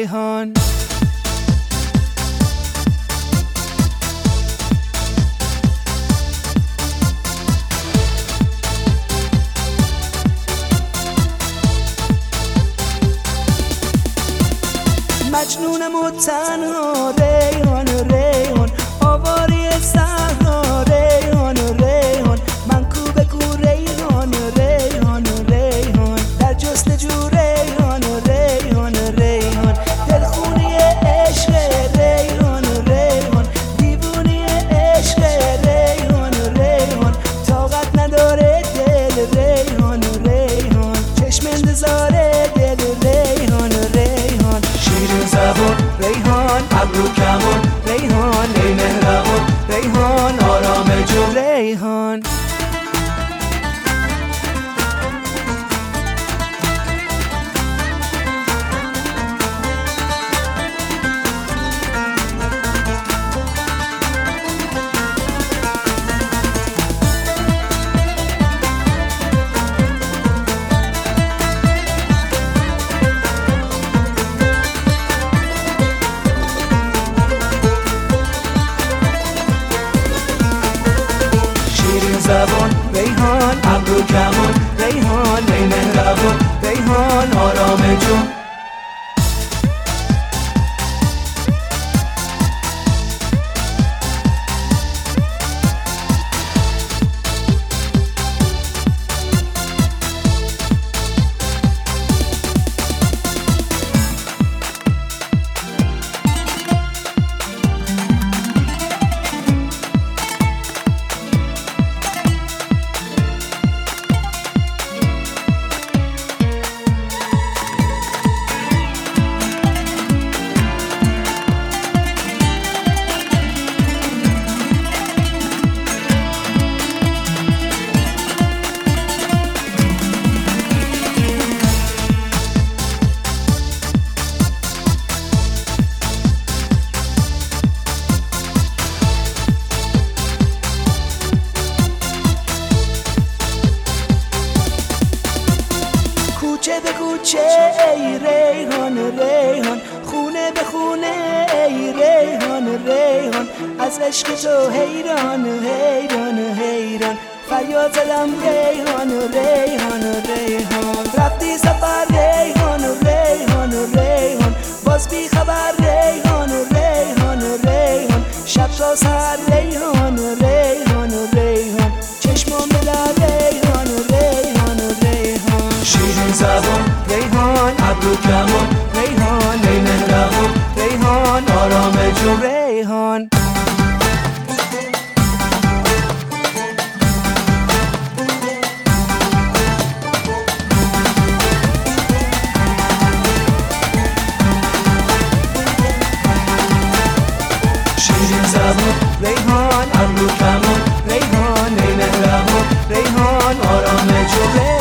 ریحان. مجنونم و تنها ریحان ریحان، آواری صحرا ریحان ریحان، من کو به کو ریحان ریحان ریحان، در جستجو ریحان ریحان ریحان، دلخونی عشق ریحان ریحان، دیوونی عشق ریحان ریحان، طاقت نداره دل ریحان ریحان، چشم انتظار دل ریحان ریحان. شیرین زبان ریحان، ابرو کمان ریحان، ای مهربان ریحان، آرام جون ریحان. زبان ریحان، ابرو کمان ریحان، ای مهربان ریحان، آرام جون. کوچه به کوچه ای ریحان ریحان، خونه به خونه ای ریحان ریحان، از عشق تو حیران حیران حیران، فریاد زدم ریحان ریحان ریحان. رفتی سفر ریحان ریحان ریحان، باز بی خبر ریحان ریحان ریحان، شب تا سحر ریحان ریحان ریحان، چشمام بلند ریحان ریحان ریحان. شیرین زبان ریحان، ابرو کمان ریحان، ای مهربان ریحان، آرام جون ریحان. شیرین زبان ریحان، ابرو کمان ریحان، ای مهربان ریحان، آرام جون.